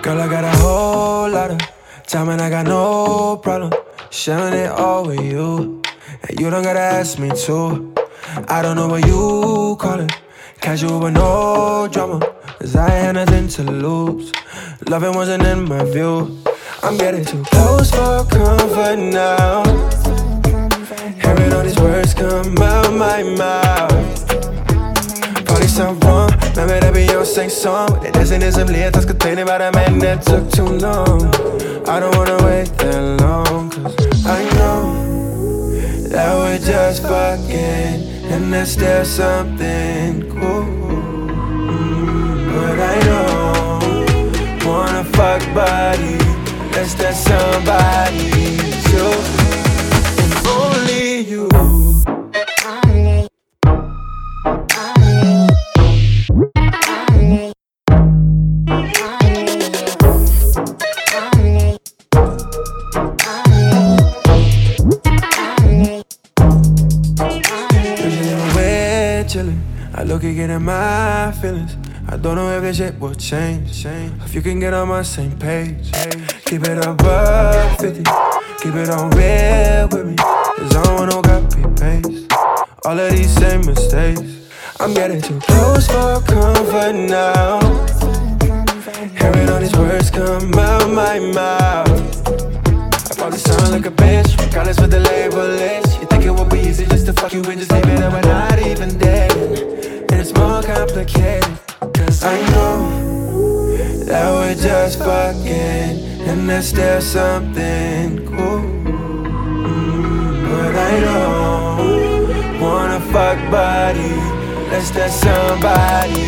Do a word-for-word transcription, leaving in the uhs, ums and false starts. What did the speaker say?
Girl, I got a whole lot of time and I got no problem sharing it all with you. And you don't gotta ask me to. I don't know what you call it, casual with no drama, cause I had nothing to lose. Loving wasn't in my view. I'm getting too close for comfort now. Hearing all these words come out my mouth. Probably sound wrong, remember that Beyoncé song. Det är det som blir att jag ska ta in bara men det took too long. I don't wanna wait that long, cause I know that we're just fucking and there's still something cool. mm, But I don't wanna fuck body, unless there's somebody to, and only you. I look at getting my feelings. I don't know if this shit will change. If you can get on my same page, keep it above fifty. Keep it on real with me, cause I don't want no copy paste. All of these same mistakes. I'm getting too close for comfort now. Hearing all these words come out my mouth. I probably sound like a bitch, regardless what the label is. You think it would be easy just to fuck you and just leave it, and we're not even dead. And it's more complicated, cause I know that we're just fucking and there's still something cool. mm, But I don't wanna fuck body, unless there's somebody